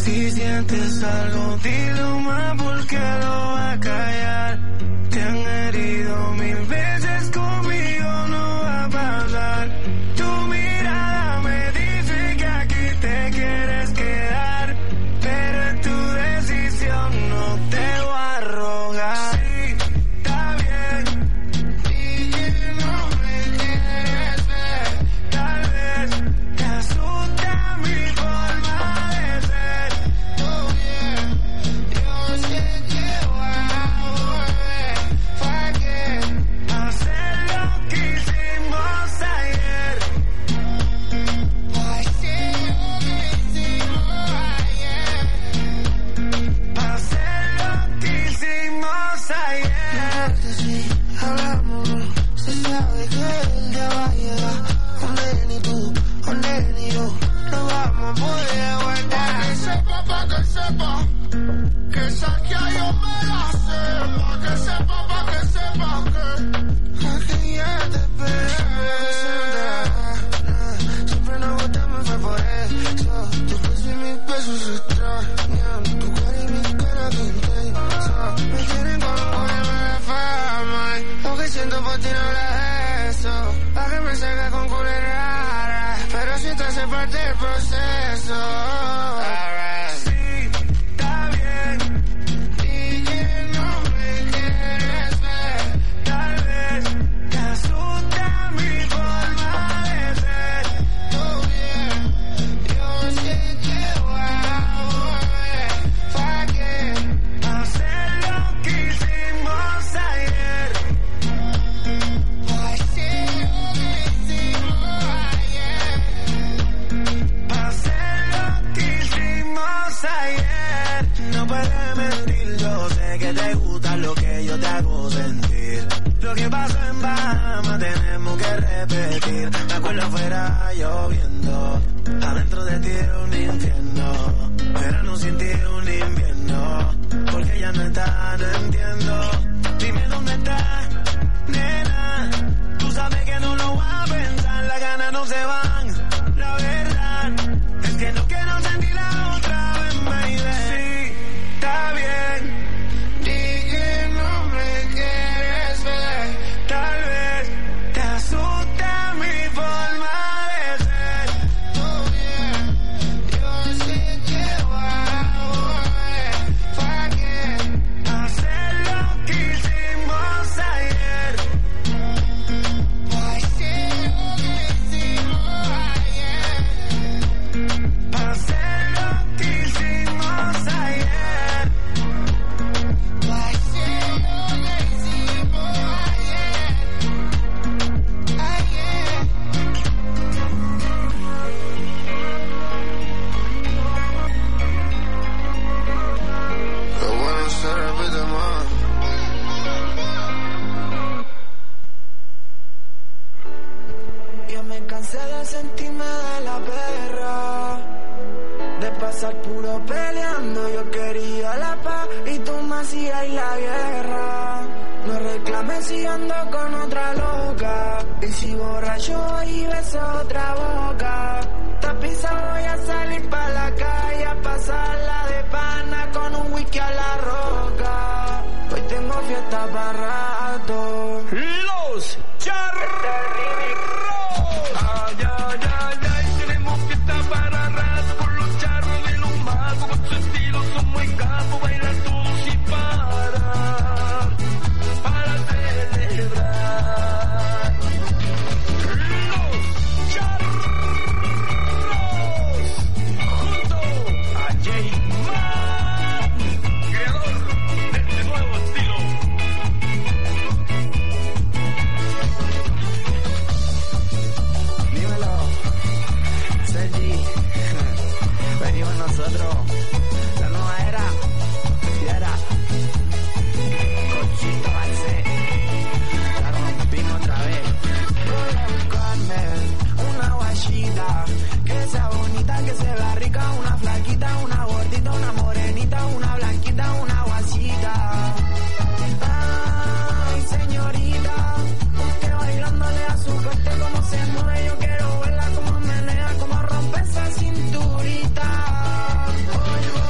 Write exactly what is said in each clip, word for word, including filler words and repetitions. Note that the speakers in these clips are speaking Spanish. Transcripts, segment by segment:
Si sientes algo, dilo más porque lo va a callar. Te han herido mil veces, conmigo no va a pasar. Tu mirada me dice que aquí te quieres quedar, pero es tu decisión, no te voy a rogar. Sí, está bien, y que no me quieres ver. Tal vez te asusta mi forma de ser. Oh yeah, yo sé que voy a volver. ¿Para qué hacer lo que hicimos ayer? Hacer lo que hicimos ayer. Hacer lo que hicimos ayer. Si hablamos, se sabe que el día va a llegar. Donde ni tú, donde ni yo, no vamos a poder aguantar. Pa' que sepa, pa' que sepa, que saque yo me la sé. Pa' que sepa, pa' que sepa, que aquí ya te esperé. Siempre nos gustamos, fue por eso. Tu peso y mis besos se extrañan. Tu cara y mi cara que intensa. Me quieren como ponerme de fama. Lo que siento por ti no era eso. Pa' que me salga con culo rara, pero si te hace parte del proceso. Sí, está bien, y que no me quieres ver. Tal vez te asusta mi forma de ser. Oh yeah, yo sé que voy a volver. ¿Para qué hacer lo que hicimos ayer? Hacer lo que hicimos ayer. Hacer lo que hicimos ayer. No puedes mentir, yo sé que te gusta lo que yo te hago sentir. Lo que pasó en Bahamas tenemos que repetir. Me acuerdo afuera lloviendo, adentro de ti era un infierno, pero no sin ti un invierno. Porque ya no está, no entiendo. Dime dónde está, nena. Tú sabes que no lo voy a pensar, las ganas no se van. La verdad es que no quiero sentir la otra vez, baby. Sí, está bien, di que no me quieres ver. Tal vez te asusta mi forma de ser. Oh yeah, yo sé que voy a volver. ¿Para qué hacer lo que hicimos ayer? Hacer lo que hicimos ayer. Hacer lo que hicimos ayer. Hacer lo que hicimos ayer. Ayer. Lo bueno se repite más. Yo me cansé de sentirme de la perra, de pasar puro peleando. Yo quería la paz y tú me hacías la guerra. No reclames si ando con otra loca, y si borracho y beso otra boca. Tapiza voy a salir pa' la calle a pasarla de pana con un whisky a la roca. Hoy tengo fiesta para rato. Los Charros. Ay, ay, ay, ay, tenemos fiesta para rato con los charros de los magos. Con su estilo son muy capos, bailar todos sin parar, para celebrar. Los Charros, junto a J-Man, creador de este nuevo estilo. Dímelo, Sergi. Venimos nosotros, la nueva era, fiera, Cochito Balse, la rompimos otra vez. Voy a buscarme una guachita, que sea bonita, que se vea rica, una flaquita, una gordita, una morenita, una blanquita, una guasita. Ay, señorita, usted bailándole a su corte como se mueve, yo quiero verla como menea, como rompe esa cinturita. Hoy voy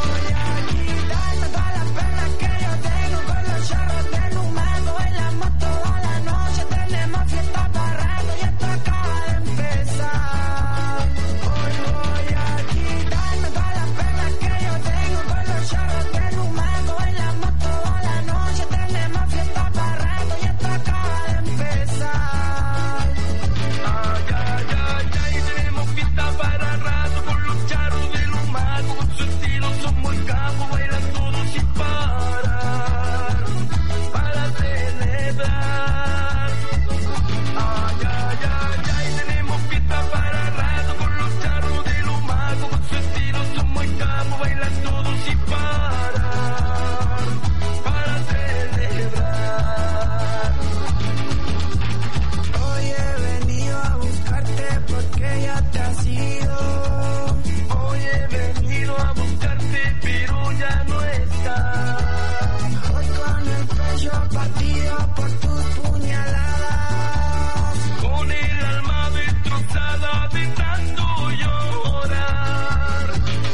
ya te has ido. Hoy he venido a buscarte, pero ya no estás. Hoy con el pecho partido por tus puñaladas, con el alma destrozada de tanto llorar.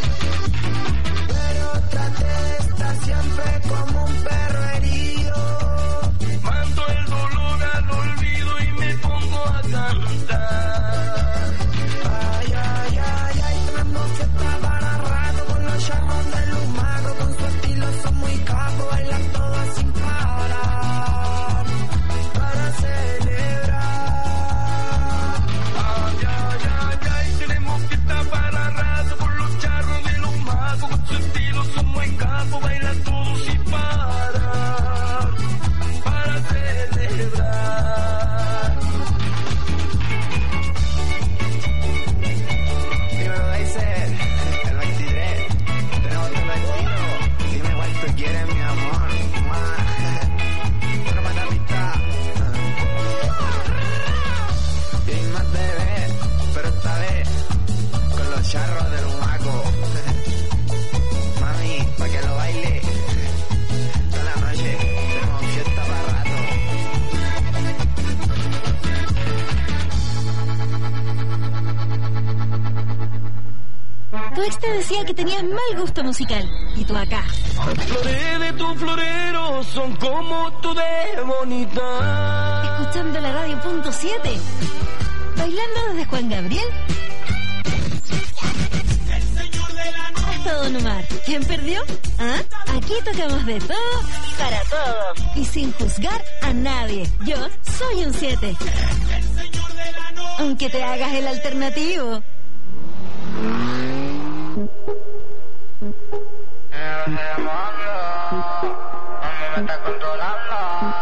Pero traté de estar siempre como un perro herido. Mando el dolor al olvido y me pongo a cantar. Ay, ay, ay, ay, tenemos que estar para rato con los charros de Lumaco. Con su estilo son muy capos, bailan todas sin parar para celebrar. Ay, ay, ay, ay, tenemos que estar para rato con los charros de Lumaco. Con su estilo son muy capos, bailan todos sin parar para celebrar. Dímelo, Daiser, el veintitrés, tenemos que vestido. Dime cuál tú quieres, mi amor. Bueno, mata pista. Y hay más bebé, pero esta vez con los charros del humaco. Mami, pa' que lo baile toda la noche, tenemos fiesta para rato. Tu ex te decía que tenías mal gusto musical. Y tú acá, Flores de tu florero son como tú de bonita. escuchando la radio punto siete. Bailando desde Juan Gabriel hasta Don Omar. ¿Quién perdió? ¿Ah? Aquí tocamos de todo para todos. Y sin juzgar a nadie. Yo soy un siete. Aunque te hagas el alternativo. Me está controlando.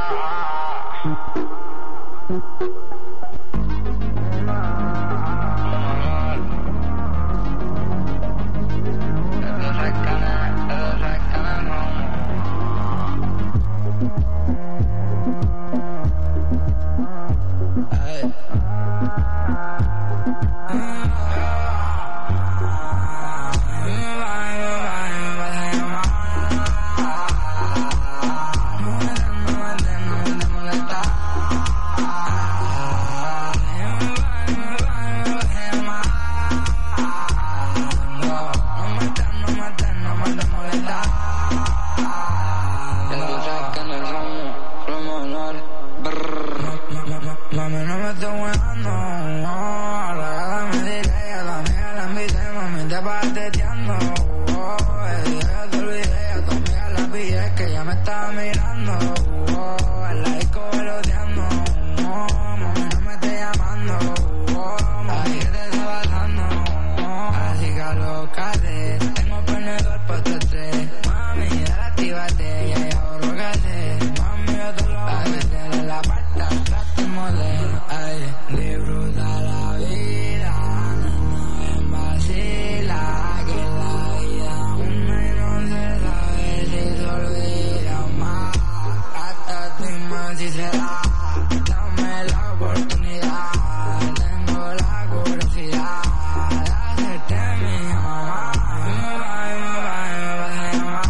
Mami, no me estoy jugando, no, la me diré, a la amiga la invité, mami, te pateteando, oh, ya te olvidé, a tu amiga la pillé, que ya me estaba mirando, oh, en la disco veloteando, oh, mami, no me estés llamando, oh, mami, que te está pasando, oh, así que alócate, tengo prendedor pa' tu estrés, mami, dale, actívate, ya ya borrócate, mami, yo te lo voy a meter en la parte atrás, te modelo, ay, disfruta la vida, no en vacila, que la vida una y no se sabe si se olvida más, hasta tu más si se da, dame la oportunidad, tengo la curiosidad de hacerte mi mamá, me va, me va, me va a llamar,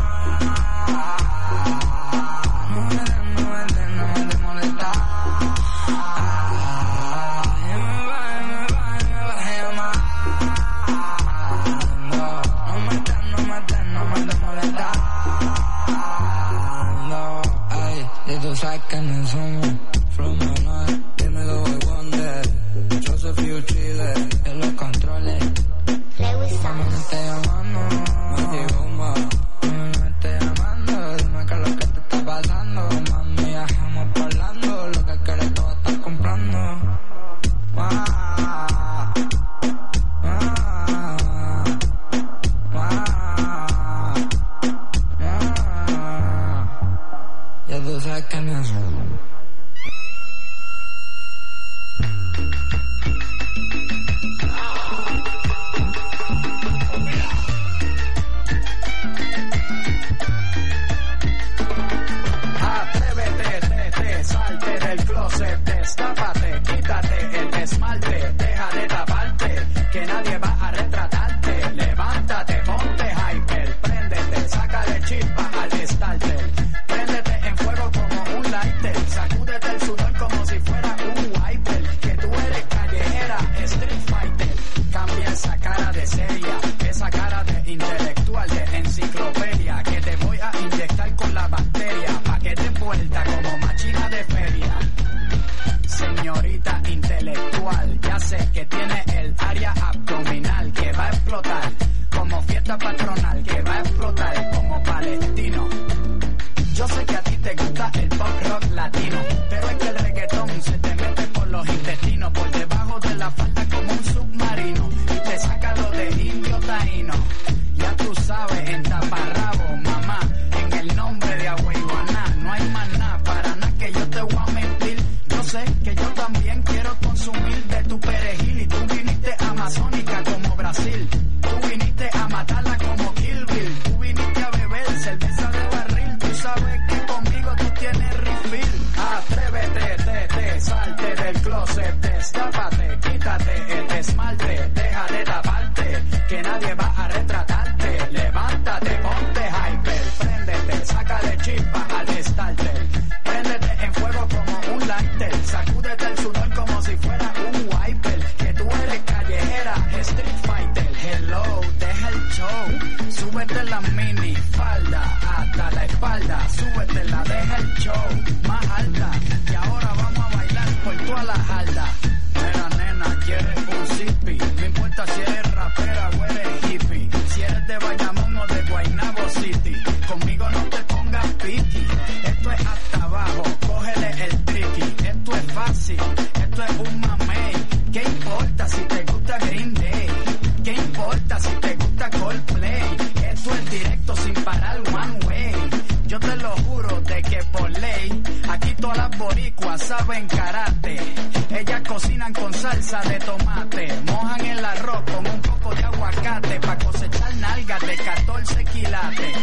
no me des, no me des, no me des molestar. Tú sabes que no somos from the north, dímelo de Wonder, Joseph Chile, en los controles. Mami, me está llamando, me digo, mami, me está llamando, dime qué es lo que te está pasando, mami, ya estamos hablando, lo que quieres tú estás comprando. Ah, ah, ah, ah. Ya tú sabes que no somos que nadie va a retratarte. Levántate, ponte hyper, préndete, sácale chispa al starter. Préndete en fuego como un lighter, sacúdete el sudor como si fuera un wiper. Que tú eres callejera, street fighter. Cambia esa cara de seria, esa cara de intelectual, de enciclopedia, que te voy a inyectar con la bacteria, pa' que te vuelta como máquina de feria. Señorita intelectual, ya sé que tiene el área abdominal que va a explotar como fiesta patronal, que va a explotar como palestino. Yo sé que a ti te gusta el pop rock latino, pero es que el reggaetón se te mete por los intestinos, por debajo de la falda como un submarino, y te saca lo de indio taíno. Ya tú sabes, en taparrabo, mamá, en el nombre de Agüeyuaná, no hay más nada, para nada que yo te voy a mentir. Yo sé que yo también quiero consumir de tu perejil, y tú viniste amazónica como Brasil, tú viniste a matarla como Kill Bill, tú viniste a beber cerveza de barril, tú sabes que conmigo tú tienes refill. Atrévete, te, te, salte del closet, destápate, quítate el esmalte, deja de taparte, que nadie va a retratarte. Levántate, ponte hyper, préndete, sácale chispa al starter. Préndete en fuego como un lighter, sacúdete el sudor como si fuera un wiper. Que tú eres callejera, street fighter. Hello, deja el show, súbete la mini falda hasta la espalda, súbetela, deja el show más alta, y ahora vamos a bailar por toda la jarda. Mira nena, quieres un zippy, no importa si eres rapera o eres hippie, si eres de Bayamón o de Guaynabo City, conmigo no te pongas piqui. Esto es hasta abajo, cógele el tricky, esto es fácil, esto es un mamey. ¿Qué importa si te gusta Green Day? ¿Qué importa si te gusta Coldplay? Esto es directo sin parar one way. Yo te lo juro de que por ley, aquí todas las boricuas saben karate. Ellas cocinan con salsa de tomate, mojan el arroz con un poco de aguacate, pa' cosechar nalgas de catorce quilates.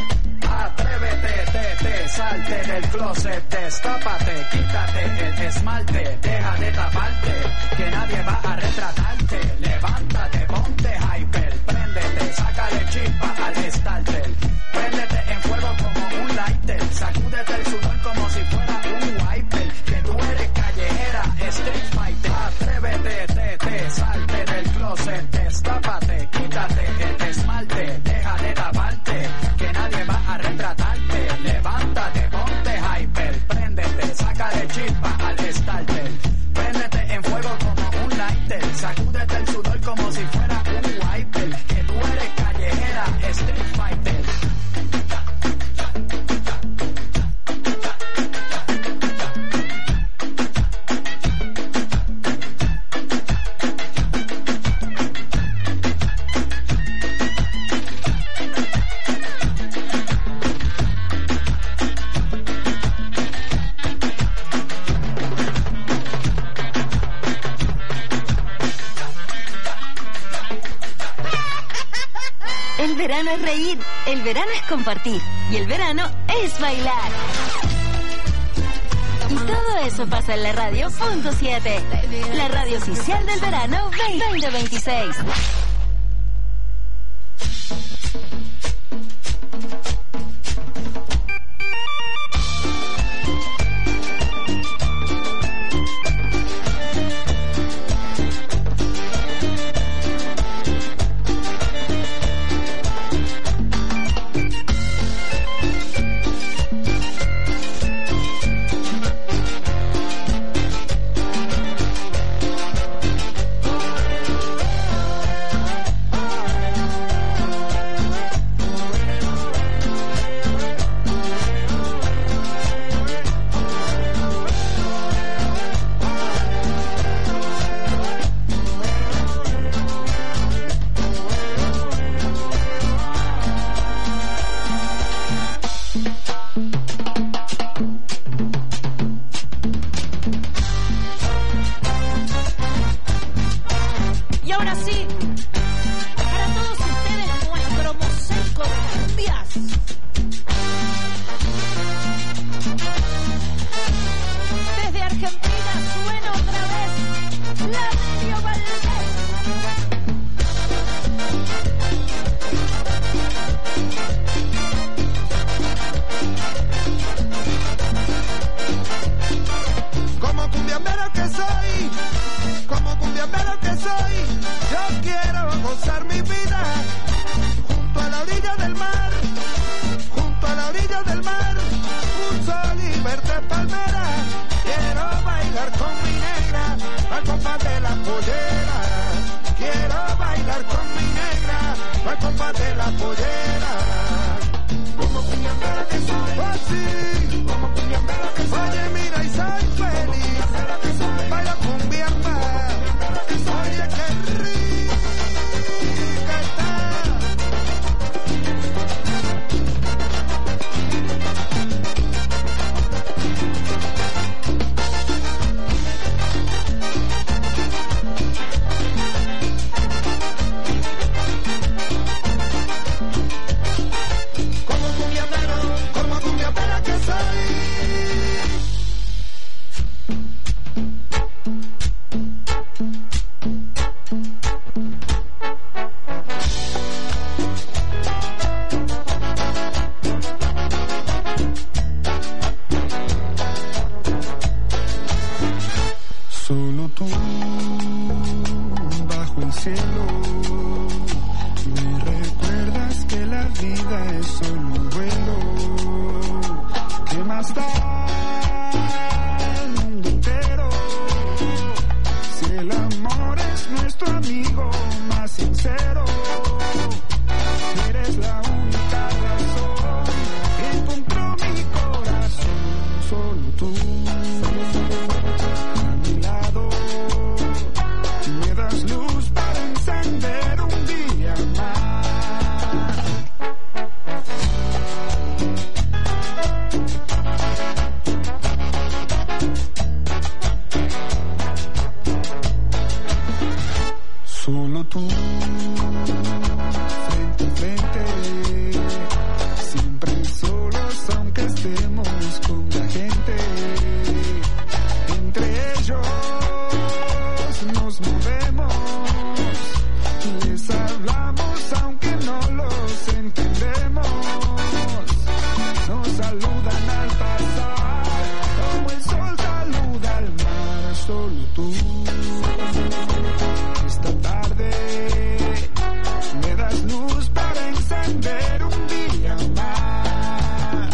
Atrévete, te, te, salte del closet, destápate, quítate el esmalte, deja de taparte, que nadie va a retratarte. Levántate, ponte hyper, préndete, sácale chispa al starter. Préndete en fuego como un lighter, sacúdete el sudor como si fuera un wiper. Que tú eres callejera, street fighter. Atrévete, te, te, salte del closet, destápate, quítate el esmalte, deja de taparte, que nadie va a retratarte. Levántate, ponte hyper, préndete, sácale chispa al starter. Préndete en fuego como un lighter, sacúdete el sudor como si fuera un wiper. Que tú eres callejera, street fighter. El verano es reír, el verano es compartir y el verano es bailar. Y todo eso pasa en la radio punto siete, la radio oficial del verano veinte veintiséis. Argentina suena otra vez la Mario Valdés. que soy, yo quiero gozar mi vida junto a la orilla del mar, junto a la orilla del mar, un sol y verde palmera. Quiero bailar con mi negra al compás de la pollera. Quiero bailar con mi negra al compás de la pollera. Como cumbiambera que soy, oh sí, como cumbiambera que soy. Oye, mira y soy feliz, baila cumbiamba. Oye, qué rica está. Como cumbiambero, como cumbiambera que soy. Solo tú, bajo el cielo, me recuerdas que la vida es solo un vuelo. ¿Qué más da el mundo entero si el amor es nuestro amigo más sincero? Eres la única razón que encontró mi corazón. Solo tú a mi lado me das luz para encender un día más. Solo tú, frente a frente, siempre solos aunque estemos con la gente. Entre ellos nos movemos, les hablamos aunque no los entendemos. Nos saludan al pasar, como el sol saluda al mar. Solo tú, esta tarde, me das luz para encender un día más.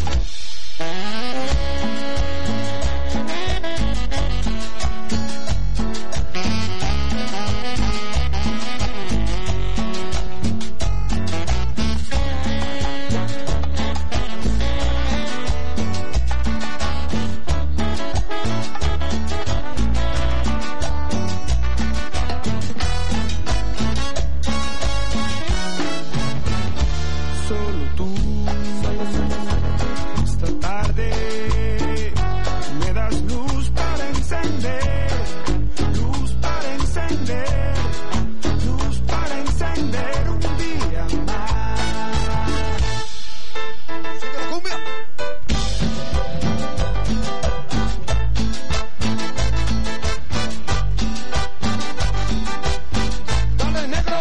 Solo tú, esta tarde, me das luz para encender, luz para encender, luz para encender un día más. ¡Sigue la cumbia! ¡Dale, negro!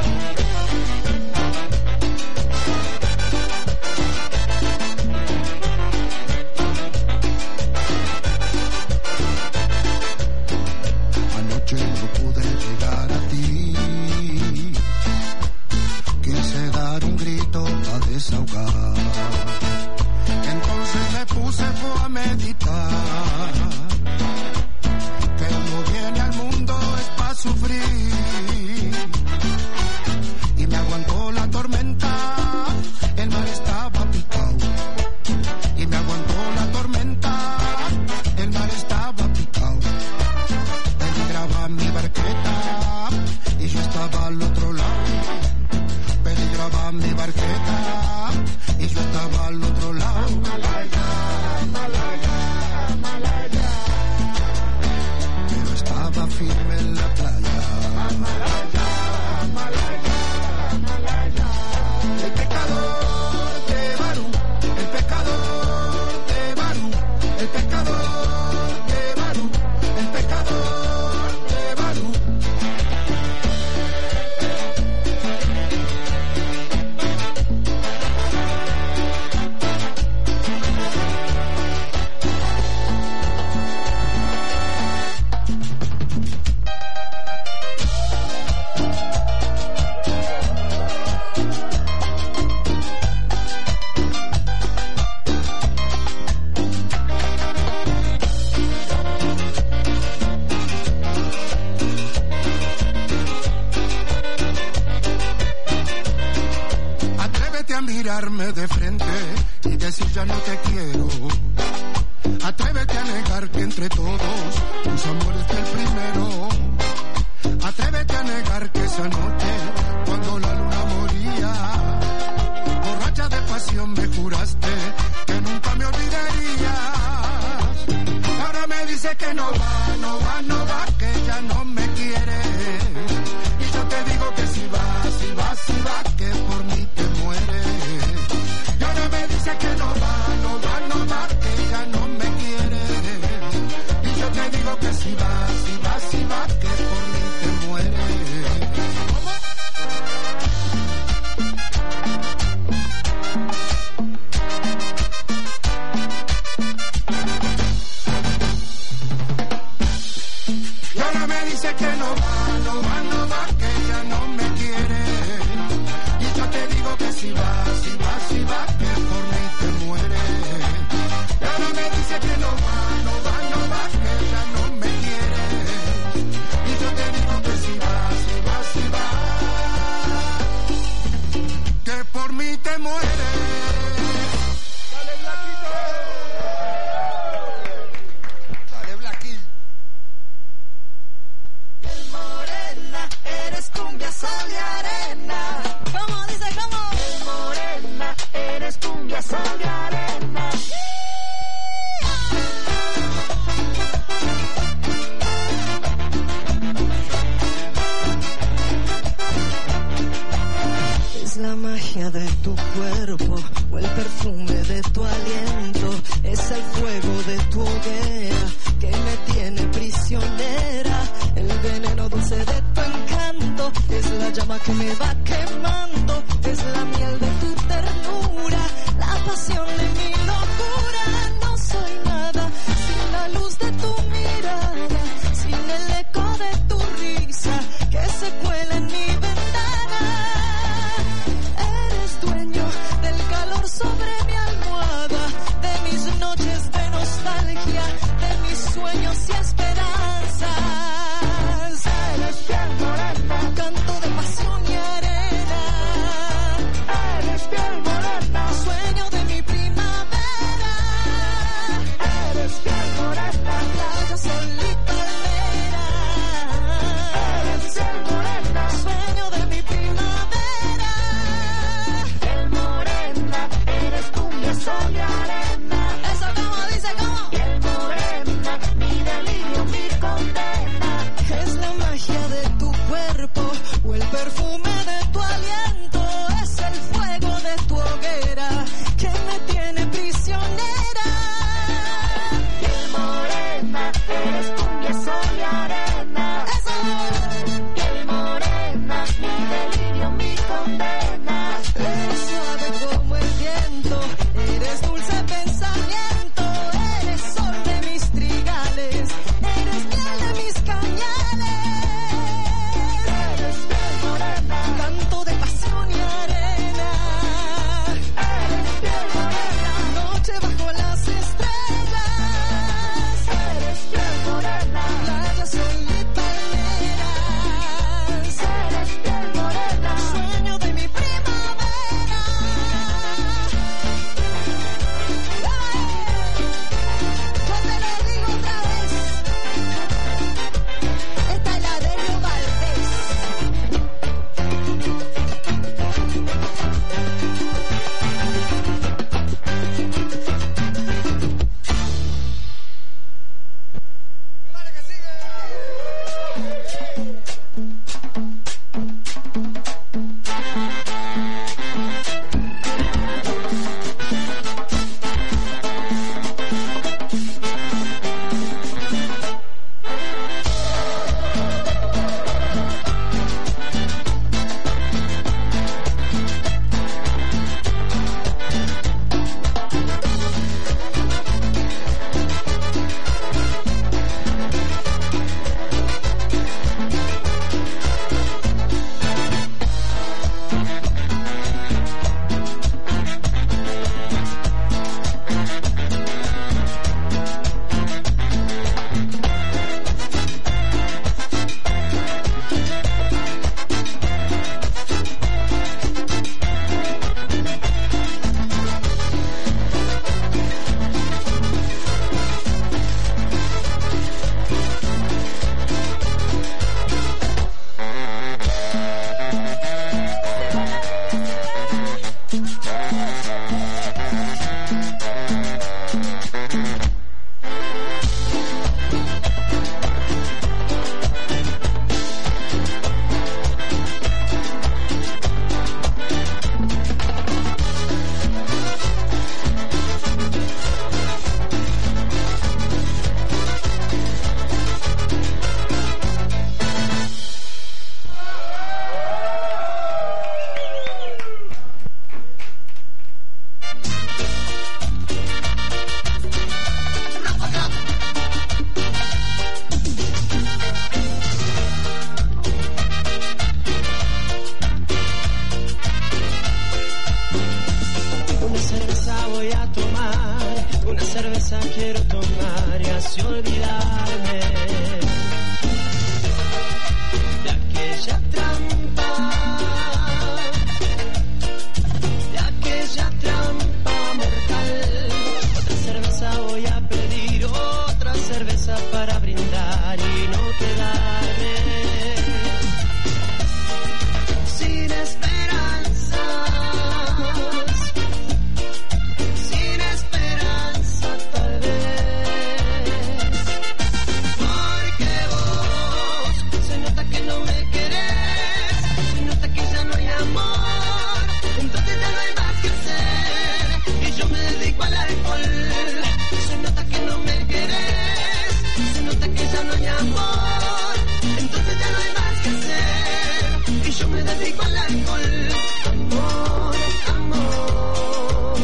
Anoche no pude llegar a ti, quise dar un grito a desahogar. Entonces me puse fue a meditar, que uno viene al mundo es para sufrir. Y me aguantó la tormenta, el mar estaba picado. Y me aguantó la tormenta, el mar estaba picado. Peligraba mi barqueta y yo estaba al otro lado. Peligraba mi barqueta y yo estaba al otro lado. Malaya, Malaya, Malaya. Pero estaba firme en la playa. Malaya, Malaya, Malaya. El pecador de Barú, el pecador de Barú, el pecador de Barú, el pecador de Barú. mirarme de frente y decir ya no te quiero. Atrévete a negar que entre todos tus amores fue el primero. Atrévete a negar que esa noche, cuando la luna moría, borracha de pasión me juraste que nunca me olvidarías. Ahora me dice que no va, no va, no va, que ya no me quiere. Y yo te digo que si va, si va, si va, que por mí te mueres. Y ahora me dice que no va, no va, no va, que ya no me quiere. Y yo te digo que si va, si va, si va, que por mí te mueres. Y ahora me dice que no va, no va, no va, que ya no me quiere. Y yo te digo que si va, si va, si va, que por mí te muere. Y ahora me dice que no va, no va, no va, que ya no me quiere. Y yo te digo que si va, si va, si va, que por mí te muere. Dale, Blaquito. Dale, Blaquito. Morena, eres cumbia, sol y arena. ¿Cómo dice, cómo? Morena, eres cumbia, sol y arena. Es la magia de tu cuerpo o el perfume de tu aliento. Es el fuego de tu hoguera que me tiene prisionera. El veneno dulce de tu encanto es la llama que me va quemando. Es la miel de tu ternura, la pasión de mi locura. No soy nada sin la luz de tu mirada, sin el eco de tu risa que se cuela en mi ventana. Eres dueño del calor sobre mi almohada, de mis noches de nostalgia, de mis sueños y esperanzas. Eres piel morena, canto de pasión y arena. Eres piel morena, sueño de mi primavera. Eres piel morena, playa, sol y palmera. Eres piel morena, sueño de mi primavera. Piel morena, eres cumbia, sol y arena. Eso como dice, ¿cómo? Piel morena, mi delirio, mi condena. Es la magia de tu cuerpo o el perfume de tu aliento. Es el fuego de tu hoguera que me tiene prisionera. Piel morena, eres cumbia, sol y arena. Eso. Piel morena, mi delirio, mi condena. Eres suave como el viento, eres dulce pensamiento, eres sol de mis trigales, eres miel de mis cañales. Eres piel morena, cerveza quiero tomar y así olvidarme de aquella trampa, de aquella trampa mortal. Otra cerveza voy a pedir, otra cerveza para brindar y no quedarme sin esperanzas, sin esperanza tal vez, porque vos se nota que no me querés, se nota que ya no hay amor, entonces ya no hay más que hacer y yo me dedico al alcohol. Se nota que no me querés, se nota que ya no hay amor, entonces ya no hay más que hacer y yo me dedico al alcohol. Amor, amor.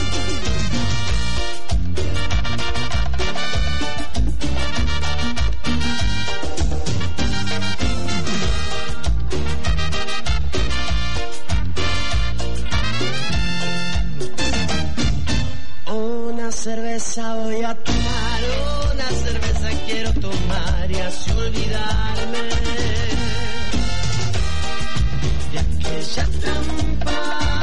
Una cerveza voy a tomar, una cerveza quiero tomar y así olvidarme de aquella trampa,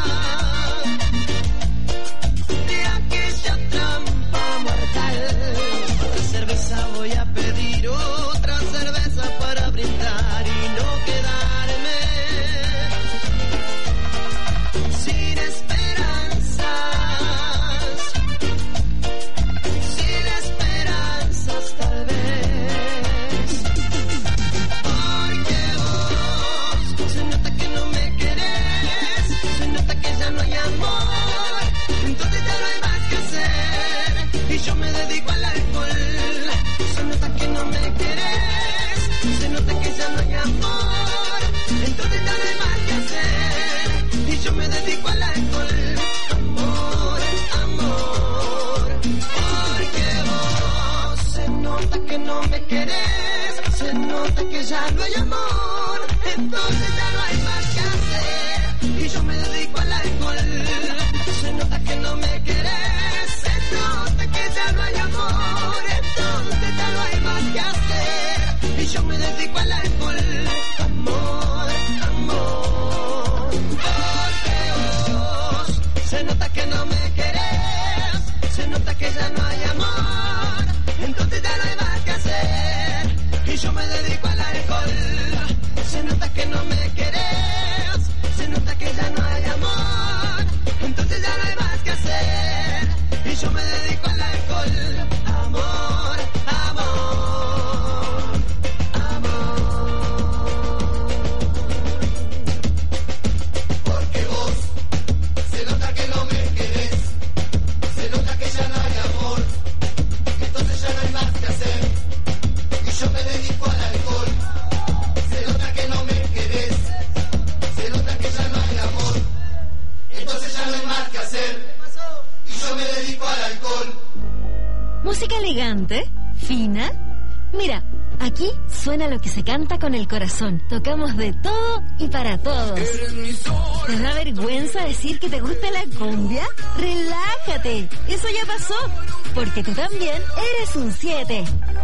de aquella trampa mortal. Otra cerveza voy a pedir, otra cerveza para brindar y no quedarme sin esperanzas, sin esperanzas tal vez, porque vos se nota que no me querés, se nota que ya no hay amor, entonces ya no hay más que hacer y yo me dedico al alcohol. Se nota que no me querés, se nota que ya no hay amor, entonces ya no hay más que hacer y yo me dedico al alcohol. Amor, amor, porque vos se nota que no me querés, se nota que ya no hay amor, entonces ya no hay más que hacer y yo me dedico al alcohol. Se nota que no me querés, se nota que ya no hay amor, entonces ya no hay más que hacer y yo me dedico al alcohol. Amor, amor, porque vos se nota que no me querés, se nota que ya no hay amor, entonces ya no hay más que hacer y yo me dedico al alcohol. Se nota que no me querés, se nota que ya no hay amor, entonces ya no hay más que hacer y yo me dedico al alcohol. Amor, amor, amor. Porque vos se nota que no me querés, se nota que ya no hay amor, entonces ya no hay más que hacer y yo me dedico al alcohol. Se nota que no me querés, se nota que ya no hay amor, entonces ya no hay más que hacer y yo me dedico al alcohol. Música elegante, fina. Mira, aquí suena lo que se canta con el corazón. Tocamos de todo y para todos. ¿Te da vergüenza decir que te gusta la cumbia? Relájate, eso ya pasó, porque tú también eres un siete.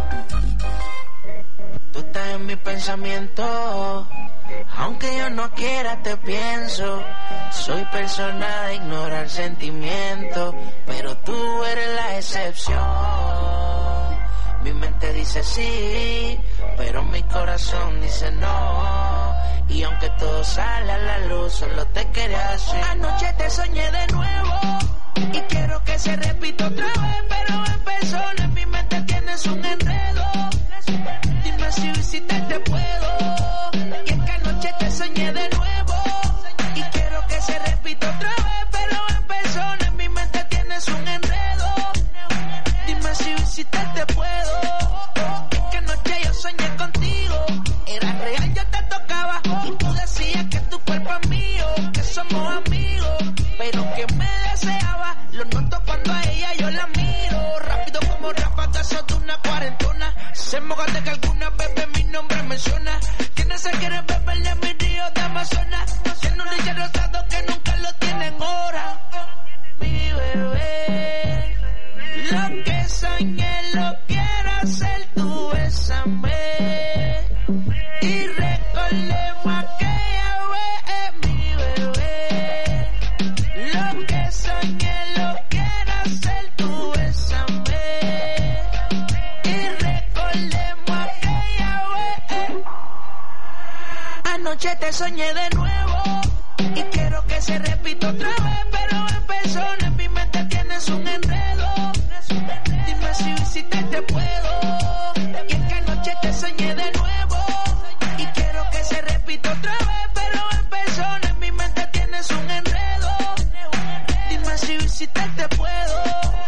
Tú estás en mi pensamiento, aunque yo no quiera te pienso. Soy persona de ignorar sentimientos, pero tú eres la excepción. Mi mente dice sí, pero mi corazón dice no. Y aunque todo sale a la luz, solo te quería decir. Anoche te soñé de nuevo y quiero que se repita otra vez, pero en persona en mi mente tienes un enredo. Dime si visitarte puedo. Y es que anoche te soñé de nuevo y quiero que se repita otra vez, pero en persona en mi mente tienes un enredo. Dime si visitarte puedo. Es que anoche yo soñé contigo, era real, yo te tocaba y tú decías que tu cuerpo es mío, que somos amigos, pero que me deseaba. Lo noto cuando a ella yo la miro, rápido como ráfagas de una cuarentona. Se moja de que alguna bebé mi nombre menciona. ¿Quién se quiere beber de mi río de Amazonas? Tiene un leche rosado que nunca lo tienen hora. Mi bebé, lo que sea. soñé lo quiero hacer, tú bésame. Y recordemos aquella vez, mi bebé. Lo que soñé lo quiero hacer, tú bésame. Y recordemos aquella vez. Anoche te soñé de nuevo y quiero que se repita otra vez, pero en persona en mi mente tienes un enredo. Dime si visitarte puedo. Y es que anoche te soñé de nuevo y quiero que se repita otra vez, pero en persona en mi mente tienes un enredo. Dime si visitarte puedo.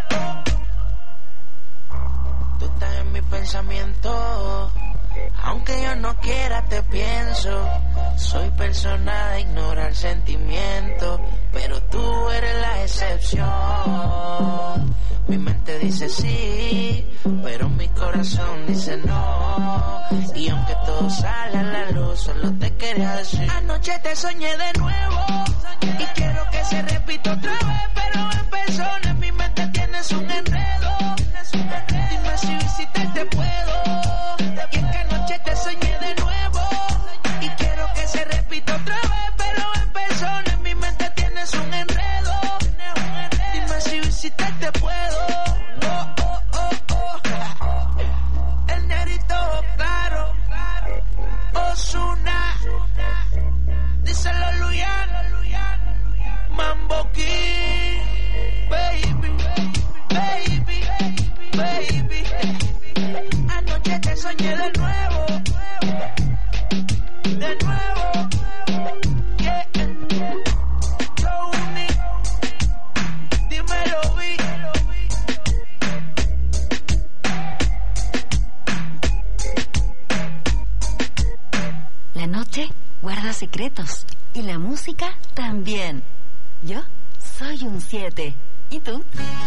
Tú estás en mi pensamiento, aunque yo no quiera te pienso. Soy persona de ignorar sentimientos, pero tú eres la excepción. Mi mente dice sí, pero mi corazón dice no. Y aunque todo sale a la luz, solo te quería decir. Anoche te soñé de nuevo y quiero que se repita otra vez, pero en persona en mi mente tienes un enredo. Dime si visitarte puedo. Y es que anoche te soñé de nuevo y quiero que se repita otra vez, pero en persona en mi mente tienes un enredo. Dime si visitarte puedo. Oh, oh, oh, oh. El negrito claro, Ozuna, díselo Luyan, Mambo King, baby, baby, baby. Anoche te soñé de nuevo, de nuevo, yeah. Tony, dímelo, vi. La noche guarda secretos y la música también. Yo soy un siete. ¿Y tú?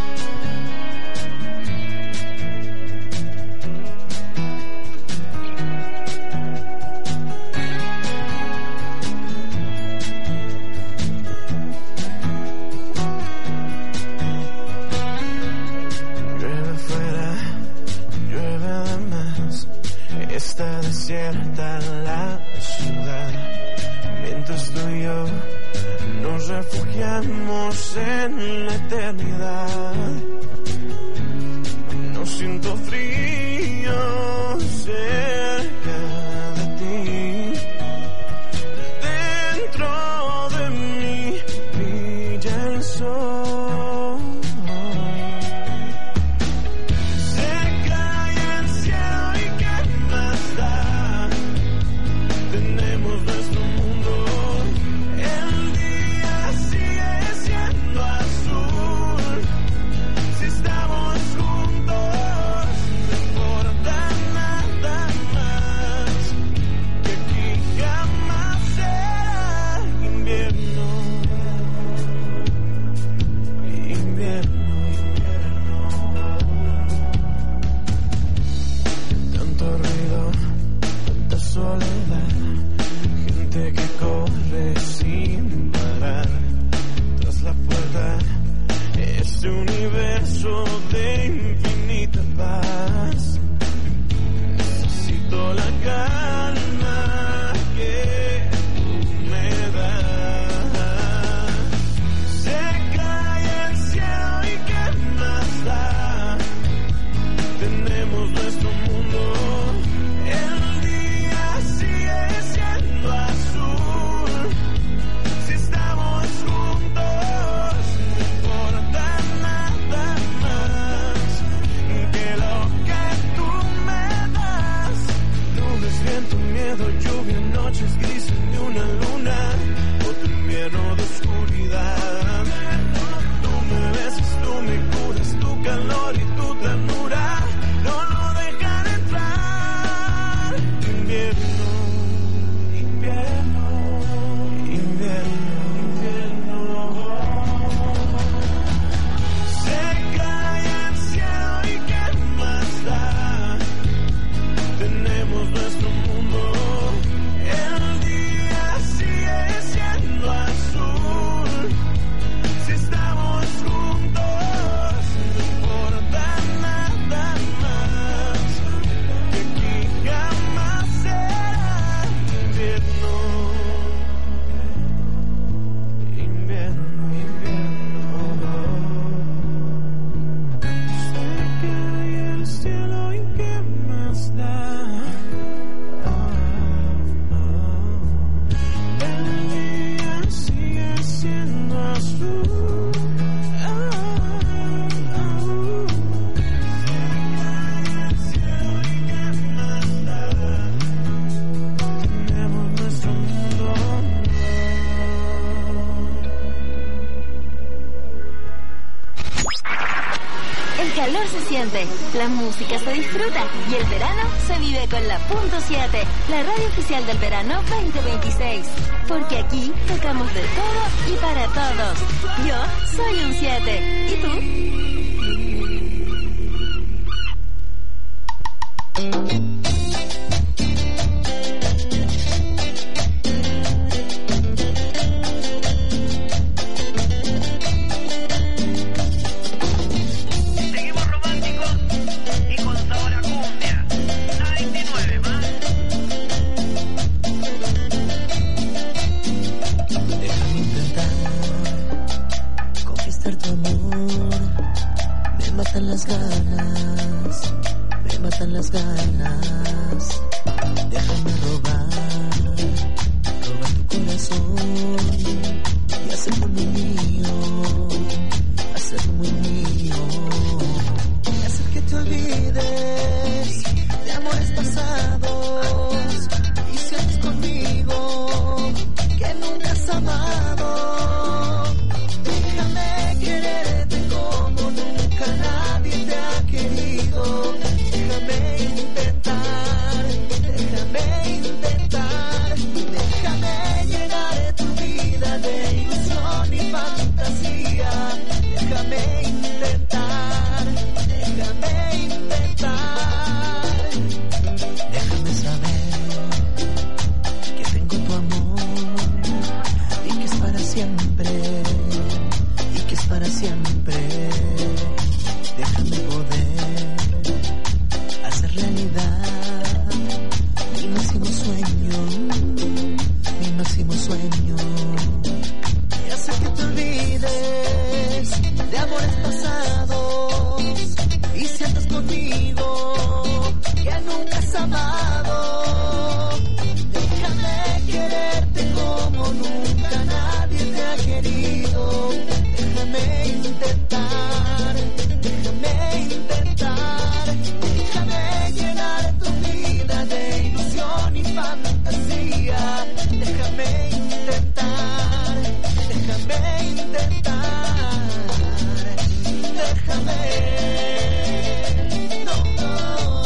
Está desierta la ciudad, mientras tú y yo nos refugiamos en la eternidad. No siento frío cerca de ti, dentro de mí brilla el sol. Gente que corre sin parar tras la puerta, este universo de infinita paz. Necesito la calma que tú me das. Se cae el cielo y qué más da. Tenemos nuestro mundo. Estamos juntos, no importa nada más. siente, la música se disfruta y el verano se vive con la Punto siete, la radio oficial del verano veinte veintiséis. Porque aquí tocamos de todo y para todos. Yo soy un siete. ¿Y tú? Las ganas, me matan las ganas. Déjame robar, robar tu corazón y hacerlo muy mío, hacerlo muy mío. Y hacer que te olvides de amores pasados y sientes conmigo que nunca has amado. Déjame quererte como nunca nadie te ha querido. Déjame intentar, déjame intentar, déjame llenar tu vida de ilusión y fantasía. Déjame intentar, déjame intentar, déjame saber que tengo tu amor y que es para siempre, y que es para siempre. Déjame poder hacer realidad mi máximo sueño, mi máximo sueño. Y hacer que te olvides de amores pasados y sientas conmigo que nunca has amado. Déjame quererte como nunca nadie te ha querido. Déjame intentar, déjame intentar, déjame llenar tu vida de ilusión y fantasía. Déjame intentar, déjame intentar, déjame. No, no.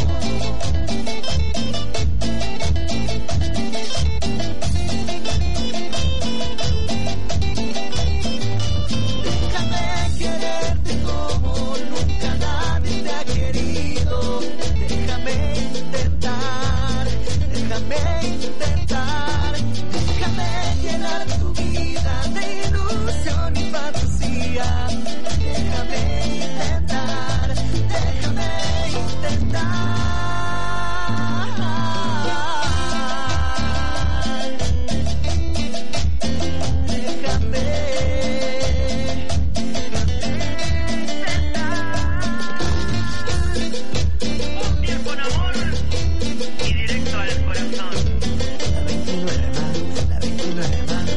Déjame quererte como nunca nadie te ha querido. Déjame intentar, déjame intentar, déjame llenar tu vida de ilusión y fantasía. Déjame intentar, déjame intentar. Déjame, Un día con amor y directo al corazón. la veintinueve más, la veintinueve más.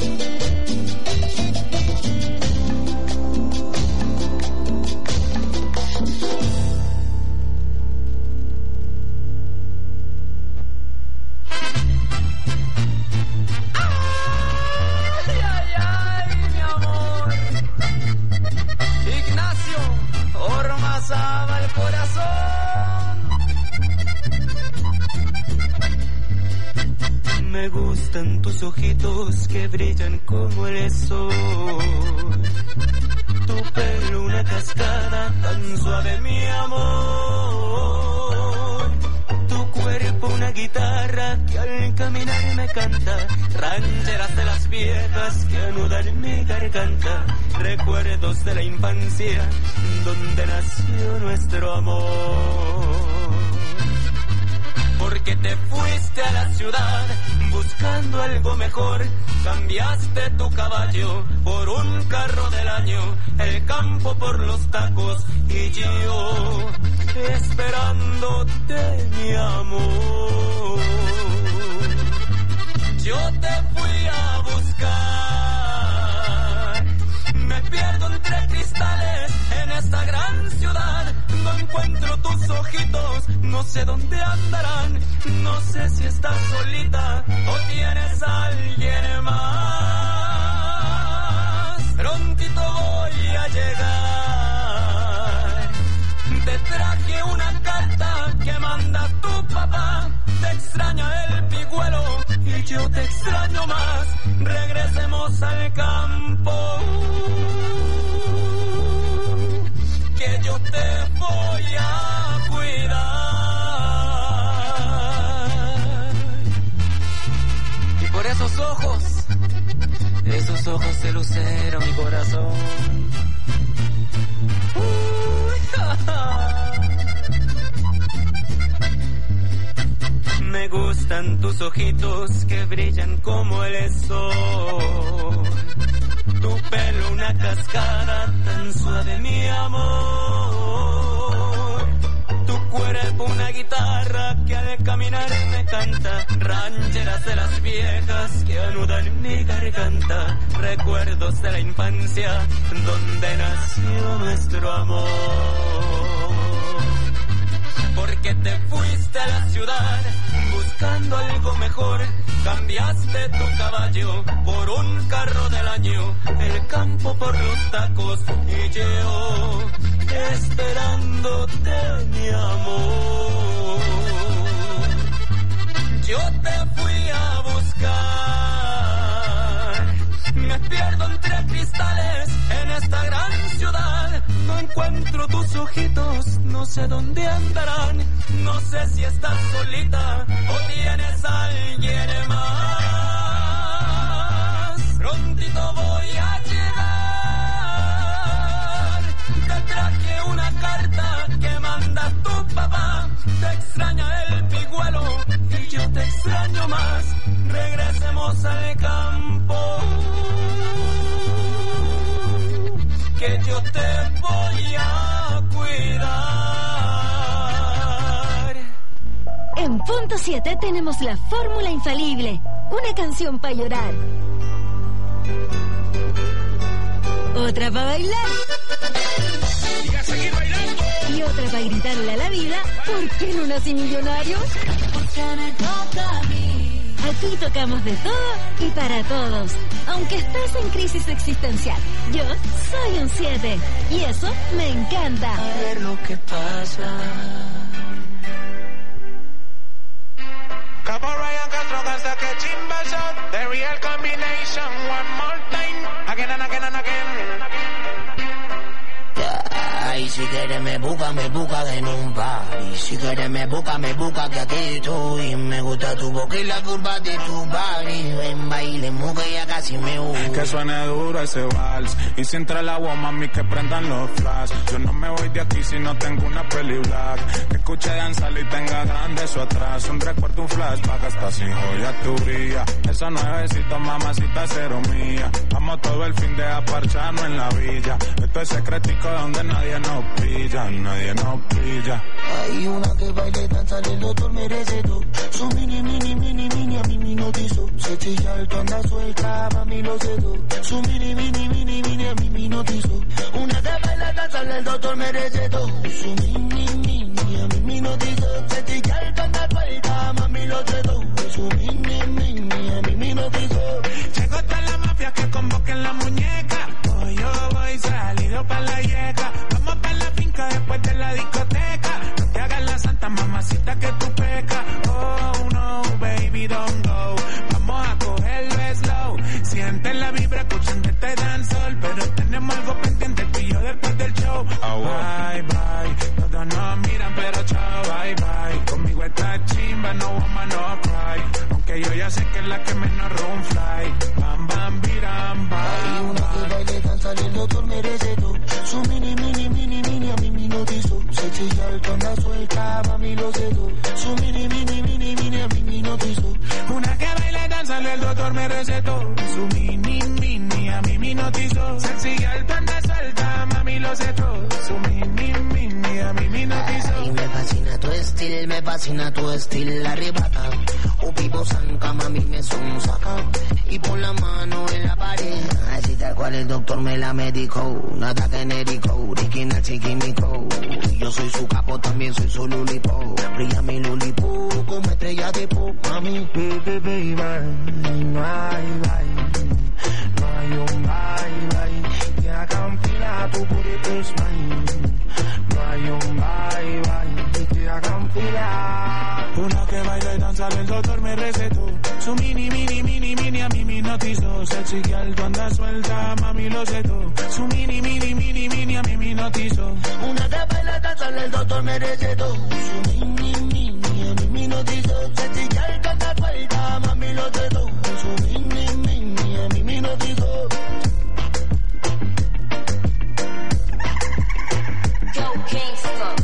Ay, ay, ay, mi amor. Ignacio Ormazábal el corazón. Me gustan tus ojitos que brillan como el sol. Tu pelo una cascada tan suave, mi amor. Tu cuerpo una guitarra que al caminar me canta. Rancheras de las viejas que anudan mi garganta. Recuerdos de la infancia donde nació nuestro amor. Porque te fuiste a la ciudad buscando algo mejor. Cambiaste tu caballo por un carro del año, el campo por los tacos y yo esperándote, mi amor. Yo te fui a buscar, me pierdo entre cristales en esta gran ciudad. No encuentro tus ojitos, no sé dónde andarán. No sé si estás solita o tienes a alguien más. Prontito voy a llegar, regresemos al campo, que yo te voy a cuidar. Y por esos ojos, esos ojos de lucero, mi corazón. Uy, ja, ja. Me gustan tus ojitos que brillan como el sol. Tu pelo una cascada tan suave, mi amor. Tu cuerpo una guitarra que al caminar me canta. Rancheras de las viejas que anudan mi garganta. Recuerdos de la infancia donde nació nuestro amor. Porque te fuiste a la ciudad buscando algo mejor. Cambiaste tu caballo por un carro del año, el campo por los tacos y yo esperándote, mi amor. Yo te fui a buscar, me pierdo entre cristales en esta gran ciudad. No encuentro tus ojitos, no sé dónde andarán. No sé si estás solita o tienes a alguien más. Prontito voy a llegar. Te traje una carta que manda tu papá. Te extraña el pigüelo y yo te extraño más. Regresemos al campo, que yo te voy a cuidar. En Punto siete tenemos la fórmula infalible. Una canción para llorar. Otra para bailar. Y a seguir bailando. Y otra para gritarle a la vida, ¿por qué no nací millonario? Porque me toca a mí. Aquí tocamos de todo y para todos. Aunque estés en crisis existencial, yo soy un siete. Y eso me encanta. A ver lo que pasa. Capo Ryan Castro hasta que chimba shot. The real combination. One more time. Again and again and again. Ay, si quieres me busca, me busca en un party. Si quieres me busca, me busca que aquí estoy. Me gusta tu boca y la curva de tu body. Ven, baile, muga, ya casi me hubo. Que suene duro ese vals. Y si entra el agua, mami, que prendan los flash. Yo no me voy de aquí si no tengo una peli black. Que escuche danzar y tenga grande eso atrás. Un recuerdo, un flashback, hasta sin joya tu brilla. Esa nuevecita, mamacita, cero mía. Vamos todo el fin de aparcharnos en la villa. Esto es secretico donde nadie nos pilla, nadie nos pilla. Hay una que baile, danza, el doctor merece todo. Su mini, mini, mini, mini, a mí me notizó. Se chilla alto, anda suelta, mami lo sé todo. Su mini, mini, mini, mini, a mí me notizó. Una que baila, danza, el doctor merece todo. Su mini, mini, a mí me notizó. Se chilla alto, anda suelta, mami lo sé todo. Su mini, mini, a mí me notizó. Llegó toda la mafia que convoquen la muñeca. Hoy yo voy salido pa' la yeca. Vamos pa' la finca después de la discoteca. No te hagas la santa, mamacita, que tú pecas. Oh no, baby, don't go. Vamos a cogerlo slow. Siente la vibra escuchando este dancehall. Pero tenemos algo pendiente tú y yo después del show. Oh, bye, bye. Todos nos miran pero chao, bye, bye. Conmigo esta chimba, no woman, no cry. Aunque yo ya sé que es la que menos room fly. Bam, bam, biram, bam. Hay una que baile, danza, el doctor merece todo. Su mini, mini, mini, mini, a mí me notizó. Se chilla alto, anda suelta, mami lo sé todo. Su mini, mini, mini, mini, a mí me notizó. Una que baila, danza, el doctor me recetó. Su mini, mini, a mí me notizó. Sexy alto, anda suelta, mami lo sé todo. Su mini, mini, a mí me notizó. Ay, me fascina tu estilo, me fascina tu estilo, arrebata. O pipo zanca, mami me son saca. Y pon la mano en la pared. Así tal cual el doctor me la medicó. Nada genérico, original chiquimico. Yo soy su capo, también soy su lulipo. Brilla mi lulipo como estrella de pop, mami. Baby, baby, no hay bye. No hay un bye, bye. Que hagan fila, tu booty is mine. No hay un bye, bye. Que hagan fila. Una que baila y danza, el doctor me recetó. Su mini, mini, mini, mini, a mí me notizó. hipnotizó. Sexy girl, tú andas suelta, mami, lo sé todo. Su mini, mini, mini, mini a mí me hipnotizó. Una tapa en la taza, el doctor me recetó. Su mini, mini a mí me hipnotizó. Sexy girl, tú andas suelta, mami, lo sé todo. Su mini, mini a mí me hipnotizó. Yo, Kingston.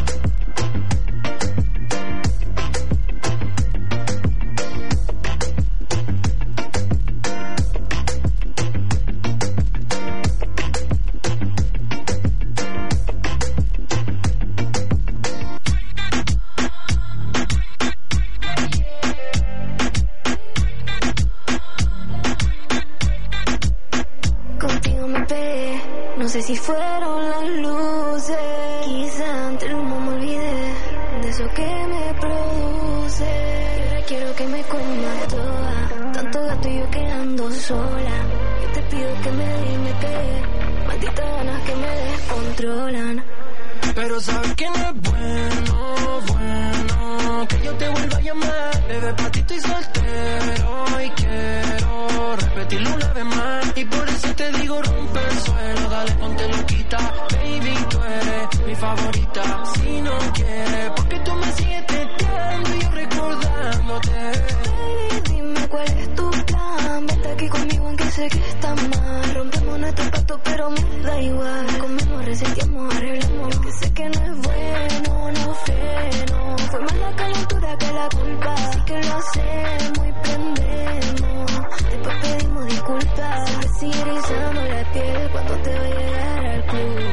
No sé si fueron las luces, quizá ante el humo me olvidé de eso que me produce. Ahora quiero que me comas toda, tanto gato y yo quedando sola. Yo te pido que me dé y me pegue, malditas ganas que me descontrolan. Pero sabes que no es bueno, bueno que yo te vuelva a llamar. Bebé, patito y soltero y quiero repetirlo una vez más. Y por eso te digo rompe el suelo, dale ponte loquita. Baby, tú eres mi favorita. Si no quieres, porque tú me sigues testeando y yo recordándote. Baby, dime cuál es tu plan. Vente aquí conmigo aunque sé que está mal. Rompemos nuestro pacto pero me da igual. Comemos, reseteamos, arreglamos. Que sé que no es bueno, no freno. Fue más la calentura que la culpa. Así que lo hacemos y prendemos. Después pedimos disculpas. Me sigue erizando la piel cuando te voy a llegar al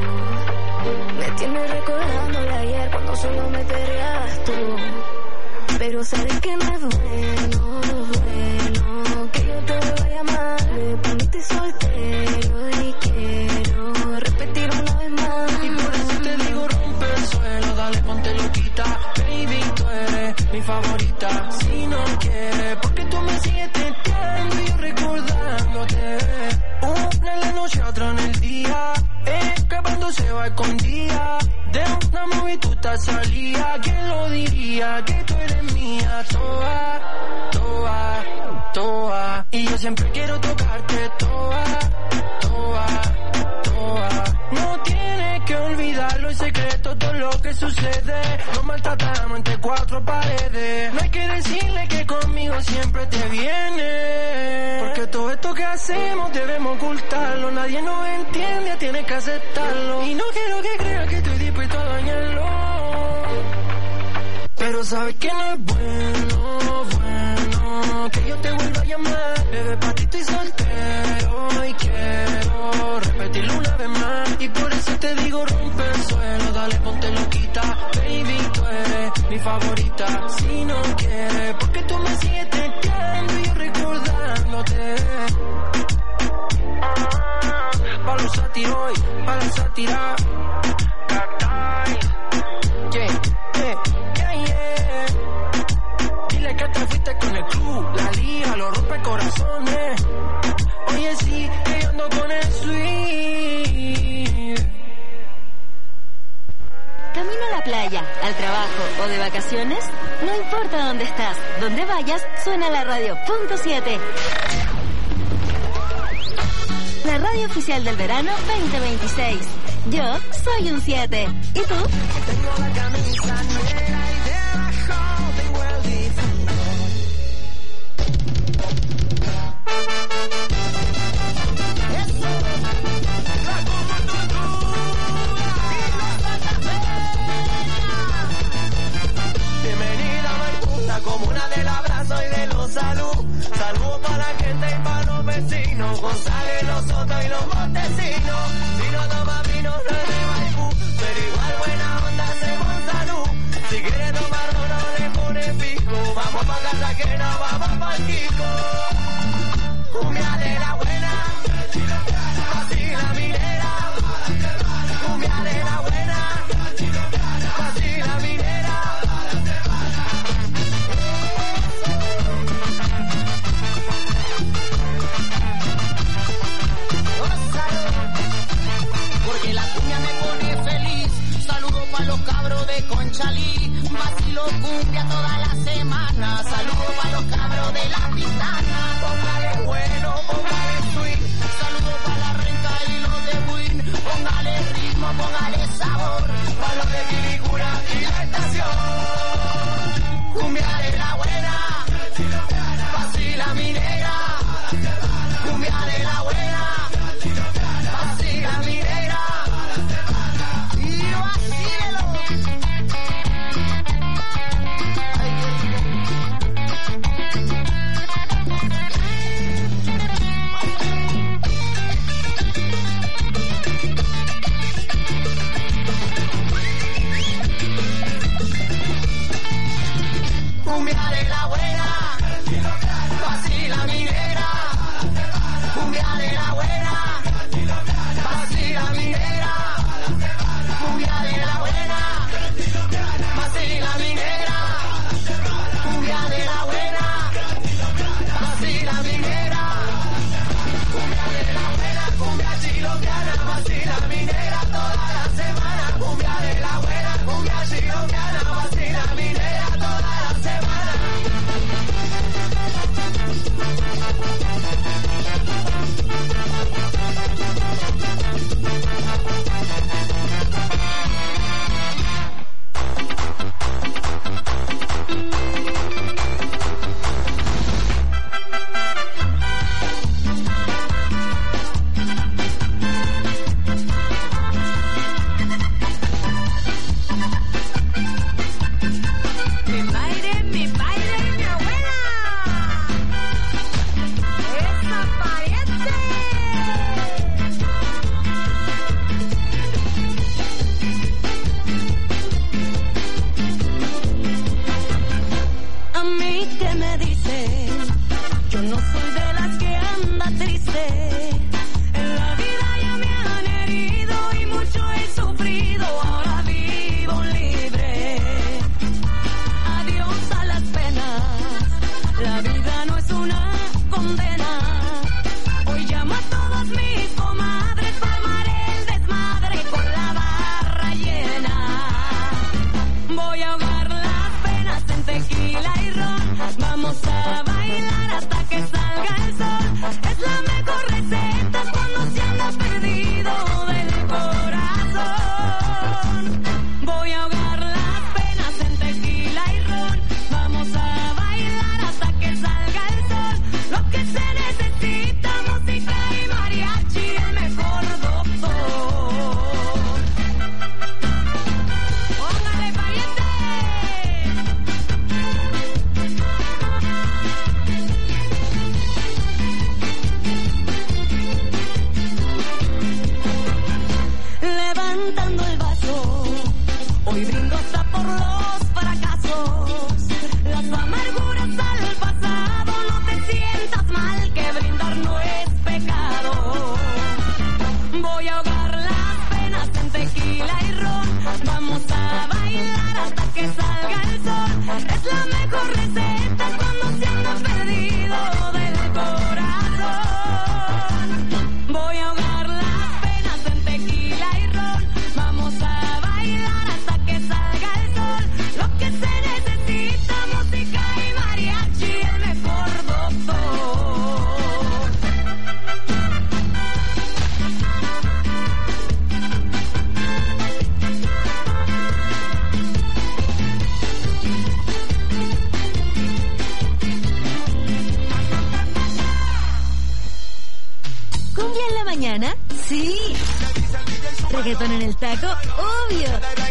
club. Me tienes recordándole ayer cuando solo me perreabas tú. Pero sabes que no es bueno, bueno que yo te vuelva a llamar. Me poniste soltero y quiero repetir una vez más. Y por eso te digo rompe el suelo, dale ponte loquita. Baby, tú eres mi favorita. Si no quieres, porque tú me sigues testeando y yo recordándote. Una en la noche, otra en el día, escapándose va escondida. De una movie tú estás salida. ¿Quién lo diría? Que tú eres mía. Toa, toa, toa. Y yo siempre quiero tocarte toa, toa, toa. No tienes que olvidarlo en secreto todo lo que sucede. Nos maltratamos entre cuatro paredes. No hay que decirle que conmigo siempre te viene. Porque todo esto que hacemos debemos ocultarlo. Nadie nos entiende, tienes que aceptarlo. Y no quiero que creas que estoy dispuesto a dañarlo. Pero sabes que no es bueno, bueno que yo te vuelva a llamar. Bebé, patito y soltero y quiero repetirlo una vez más. Y por eso te digo rompe el suelo, dale ponte loquita. Baby, tú eres mi favorita. Si no quieres, porque tú me sigues testeando y yo recordándote. Pa' los satiroy, pa' la sátira. Yeah, yeah, yeah, yeah. Dile que te fuiste con el club, la liga, los rompe corazones. Oye, sí, que yo ando con el sweet. Camino a la playa, al trabajo o de vacaciones, no importa dónde estás, donde vayas, suena la radio punto siete. La radio oficial del verano veinte veintiséis. Yo soy un siete. ¿Y tú? Tengo la camisa negra y debajo tengo el difunto. Eso, la bienvenida a Maipunta, comuna del abrazo y de los salud. Salud para la gente y para los vecinos. González, nosotros y los montesinos. Si no toma vino, no es de Maipú. Pero igual buena onda hacemos salud. Si quieres tomar no le pone pico. Vamos pa' Cartagena, vamos pa' el Kiko. Cumbia de la buena, así la minera. Cumbia de la buena, así la minera. Porque la cumbia me pone feliz. Saludo pa' los cabros de Conchalí. Vacilo cumbia toda la semana. Saludo pa' los cabros de la pistana. Póngale bueno, póngale chilombiana, vacila mi negra toda la semana. Cumbia de la buena, cumbia chilombiana, vacila mi negra toda la semana. Reggaetón en el taco, obvio.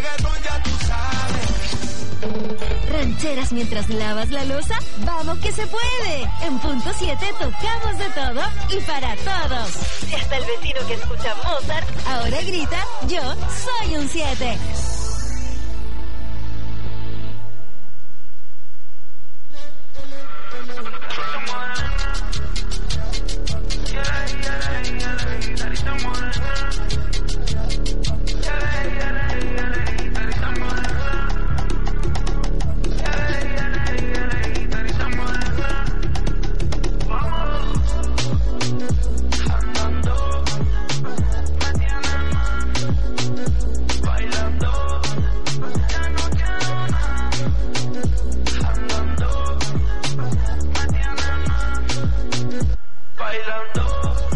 Rancheras mientras lavas la loza, vamos que se puede. En punto siete tocamos de todo y para todos. Y hasta el vecino que escucha Mozart ahora grita, yo soy un siete. Bailando